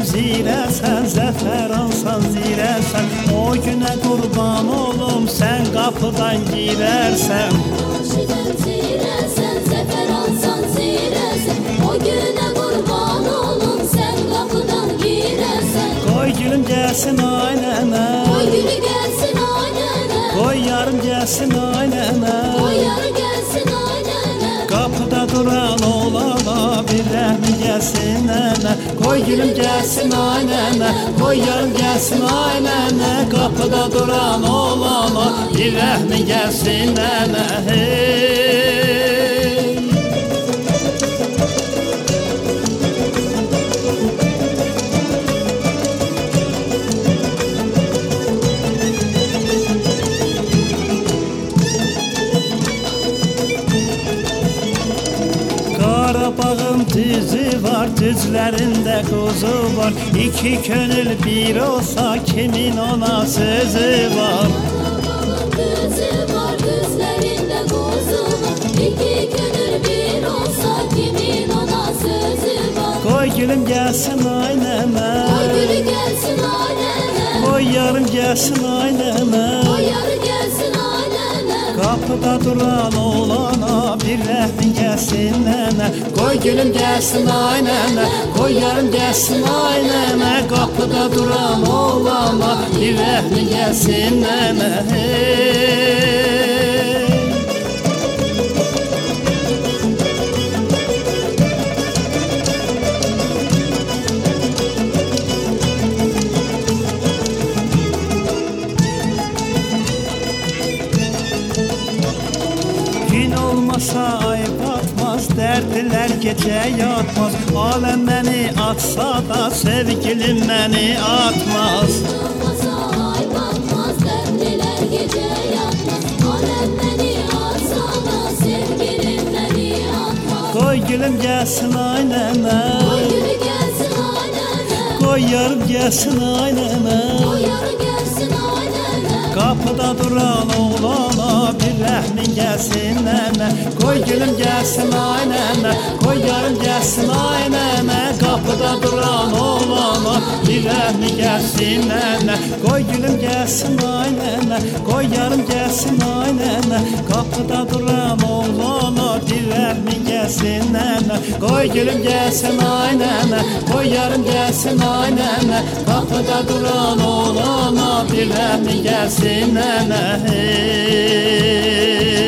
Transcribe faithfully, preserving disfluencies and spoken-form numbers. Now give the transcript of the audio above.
zirəsən, zəfər alsan zirəsən. O günə qurban olum, sən qapıdan girərsən. Aşıqım zirəsən, zəfər alsan zirəsən. O günə qurban olum, sən qapıdan girərsən. Qoy gülüm gəlsin aynənə, Qoy gülü gəlsin aynənə, qoy yarım gəlsin aynənə. Qoy yarı gəlsin aynənə. Qapıda duran olana bir rəhmi gəlsin nənə. Qoy gülüm gəlsin aynənə, qoy yarım gəlsin aynənə. Qapıda duran olana bir rəhmi gəlsin nənə. Hey. Qarabağın düzü var, düzlərində quzu var. İki könül bir olsa kimin ona sözü var. Qarabağın düzü var, düzlərində quzu var. İki könül bir olsa kimin ona sözü var. Qoy gülüm gəlsin aynənə, Qoy gülü gəlsin aynənə, qoy yarım gəlsin aynənə. Qoy yarı gəlsin aynənə. Qapıda duran olana bir rəhmin gəlsin nənə. Qoy gülüm gəlsin aynənə, qoy yarım gəlsin aynənə. Qapıda duran olana bir rəhmin gəlsin nənə. Hey. Gün olmasa ay batmaz, dərdlər gecə yatmaz. Aləm məni atsa da sevgilim məni atmaz. Olmasa ay batmaz, dərdlilər gecə yatmaz. Aləm məni atsa da sevgilim məni atmaz. Qoy gülüm gəlsin aynənə, Qoy gülü gəlsin aynənə, qoy yarım gəlsin aynənə. Qoy yarı gəlsin aynənə. Qapıda duran oğlana bir rəhmin gəlsin nənə. Qoy gülüm gəlsin aynənə, qoy yarım gəlsin aynənə. Qapıda duran oğlana bir rəhmin gəlsin nənə. Qoy gülüm gəlsin aynənə, qoy yarım gəlsin aynənə. Qapıda duran oğlana bir rəhmin gəlsin nənə. Qoy gülüm gəlsin aynənə, qoy yarım gəlsin aynənə. Qapıda duran oğlana bir rəhmin gəlsin nənə. Hey.